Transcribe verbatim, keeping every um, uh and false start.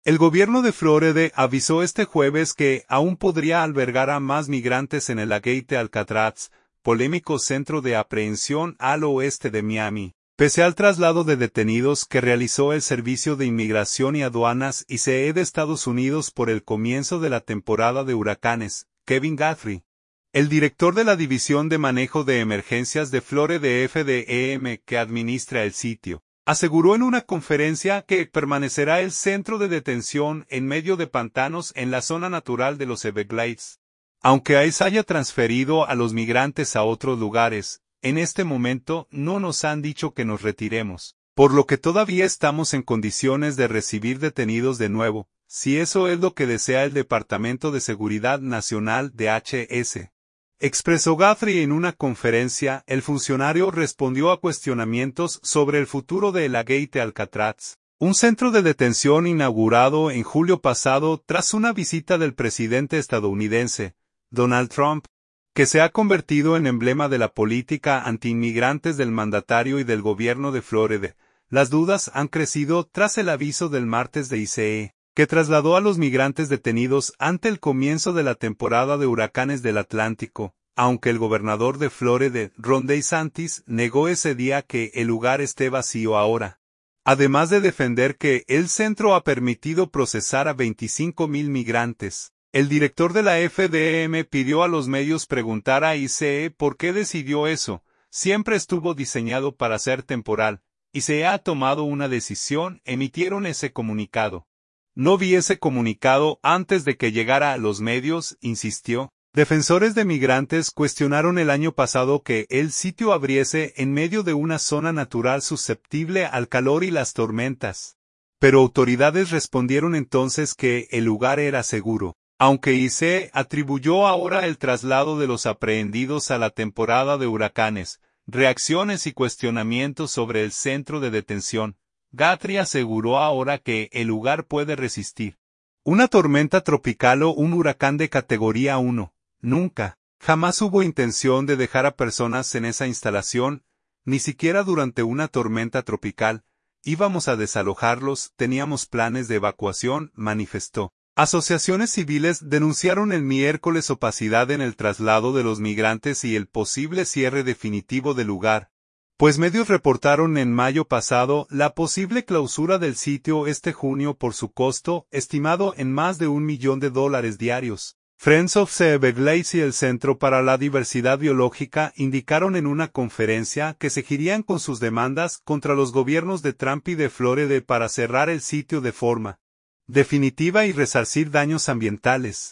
El gobierno de Florida avisó este jueves que aún podría albergar a más migrantes en el Agate Alcatraz, polémico centro de aprehensión al oeste de Miami, pese al traslado de detenidos que realizó el Servicio de Inmigración y Aduanas I C E de Estados Unidos por el comienzo de la temporada de huracanes. Kevin Guthrie, el director de la División de Manejo de Emergencias de Florida F D E M que administra el sitio, aseguró en una conferencia que permanecerá el centro de detención en medio de pantanos en la zona natural de los Everglades. Aunque ICE haya transferido a los migrantes a otros lugares, en este momento no nos han dicho que nos retiremos, por lo que todavía estamos en condiciones de recibir detenidos de nuevo, si eso es lo que desea el Departamento de Seguridad Nacional de H S. Expresó Guthrie en una conferencia. El funcionario respondió a cuestionamientos sobre el futuro del Agate Alcatraz, un centro de detención inaugurado en julio pasado tras una visita del presidente estadounidense, Donald Trump, que se ha convertido en emblema de la política antiinmigrantes del mandatario y del gobierno de Florida. Las dudas han crecido tras el aviso del martes de I C E, que trasladó a los migrantes detenidos ante el comienzo de la temporada de huracanes del Atlántico, aunque el gobernador de Florida, Ron DeSantis, negó ese día que el lugar esté vacío ahora. Además de defender que el centro ha permitido procesar a veinticinco mil migrantes, el director de la F D E M pidió a los medios preguntar a I C E por qué decidió eso. Siempre estuvo diseñado para ser temporal, y se ha tomado una decisión, emitieron ese comunicado. No vi ese comunicado antes de que llegara a los medios, insistió. Defensores de migrantes cuestionaron el año pasado que el sitio abriese en medio de una zona natural susceptible al calor y las tormentas. Pero autoridades respondieron entonces que el lugar era seguro, aunque I C E atribuyó ahora el traslado de los aprehendidos a la temporada de huracanes. Reacciones y cuestionamientos sobre el centro de detención. Guthrie aseguró ahora que el lugar puede resistir una tormenta tropical o un huracán de categoría uno. Nunca, jamás hubo intención de dejar a personas en esa instalación, ni siquiera durante una tormenta tropical. Íbamos a desalojarlos, teníamos planes de evacuación, manifestó. Asociaciones civiles denunciaron el miércoles opacidad en el traslado de los migrantes y el posible cierre definitivo del lugar, pues medios reportaron en mayo pasado la posible clausura del sitio este junio por su costo, estimado en más de un millón de dólares diarios. Friends of the Everglades y el Centro para la Diversidad Biológica indicaron en una conferencia que seguirían con sus demandas contra los gobiernos de Trump y de Florida para cerrar el sitio de forma definitiva y resarcir daños ambientales.